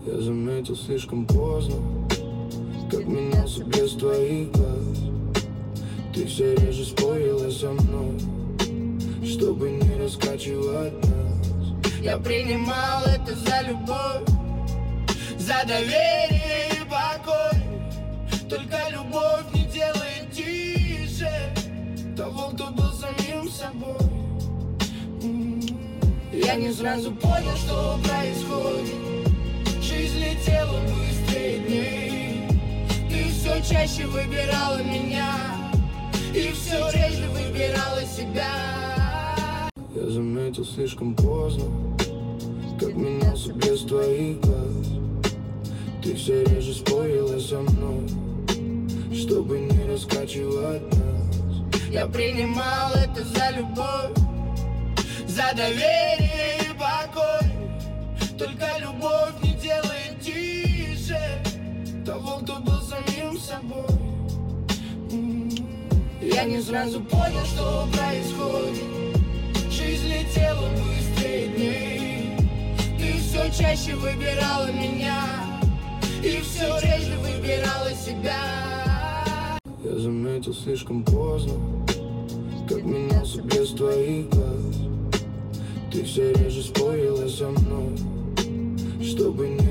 Я заметил слишком поздно, как менялся без твоих глаз. Ты все реже спорила со мной, чтобы не раскачивать нас. Я принимал это за любовь, за доверие и покой. Только любовь не делает тише того, кто был самим собой. Я не сразу понял, что происходит. Жизнь летела быстрее дней. Ты все чаще выбирала меня и все реже выбирала себя. Я заметил слишком поздно, как менялся без твоих глаз. Ты все реже спорила со мной, чтобы не раскачивать нас. Я принимал это за любовь, за доверие и покой. Только любовь не делает тише того, кто был самим собой. Я не сразу понял, что происходит. Жизнь летела быстрее дней. Ты все чаще выбирала меня и все реже выбирала себя. Я заметил слишком поздно, как менялся без твоих глаз. Ты все реже спорила со мной, чтобы не